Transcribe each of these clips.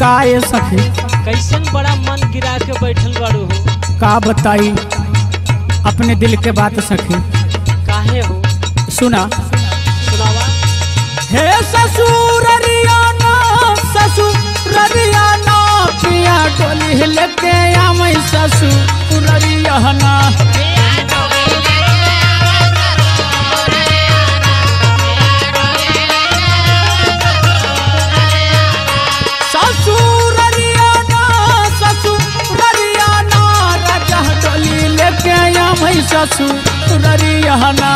का ये सखी कैसन बड़ा मन गिरा के बैठल बाड़ू हो? का बताई अपने दिल के बात सखी। काहे हो? सुना सुनावा। हे ससुररियाना ससुररियाना पिया डोली लेके आमै ससुररियाना ससुररियाना ससुररियाना राजा डोली लेके आमै ससुररियाना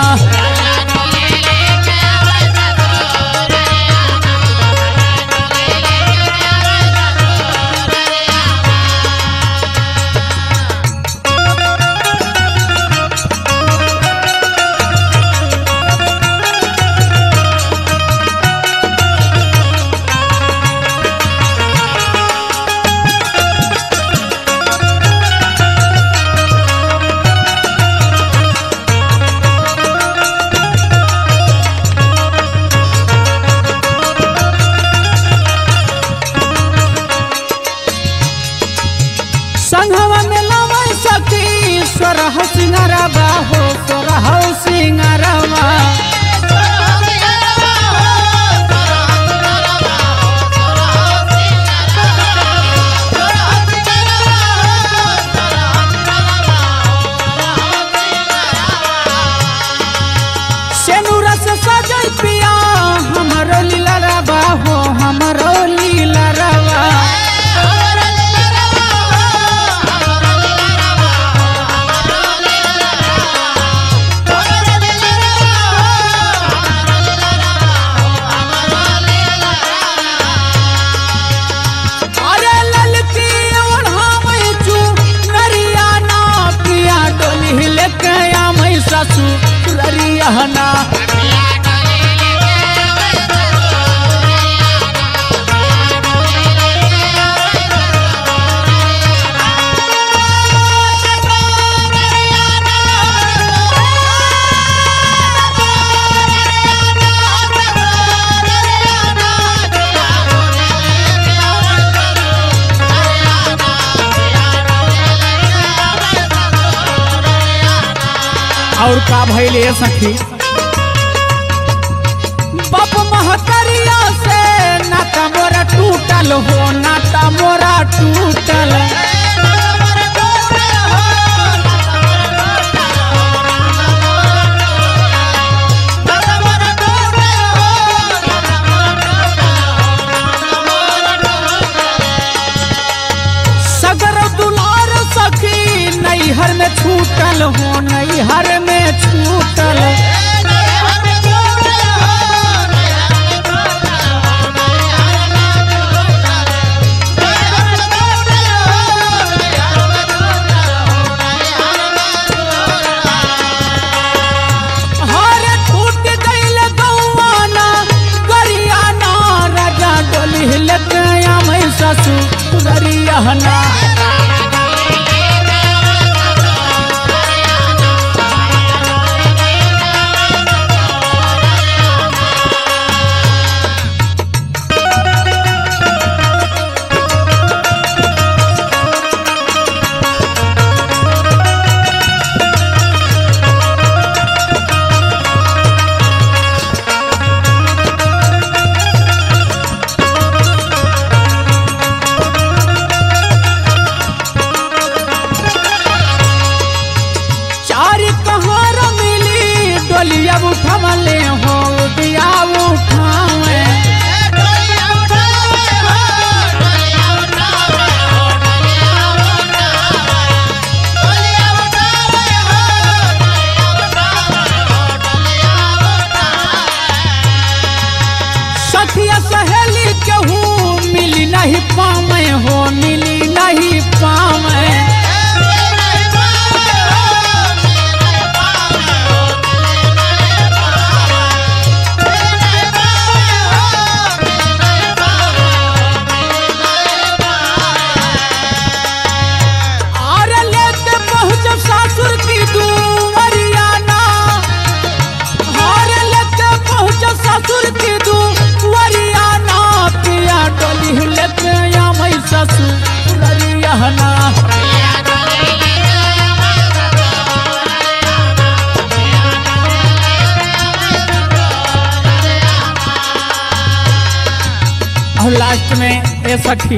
संघवा में लवै सखी सोरह सिंगारवा हो सोरह सिंगारवा सेनुरा से सजै पिया हमरो लीला रवा हो हमरो लीला रवा ससुररियाना और का भइल ये सखी बाप महतरिया से नाता मोरा टूटल हो नाता मोरा टूटल सगर दुलार सखी नैहर में छूटल हो नैहर में छूटल हरे छूट गइल गौवाना गरियाना राजा डोली लेके आमै ससुररियाना डोलिया उठवले हो दिया उठावे सखिया सहेली केहू मिली नहीं पावे हो मिली नहीं पावे लास्ट में ए सखी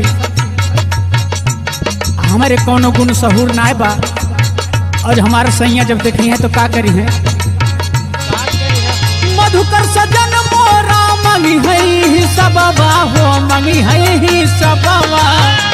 हमारे कोनो गुण सहूर ना बा और हमारे सैया जब देखी है तो का करी है। मधुकर सजन मोरा मंगी है सबवा हो मंगी है सबवा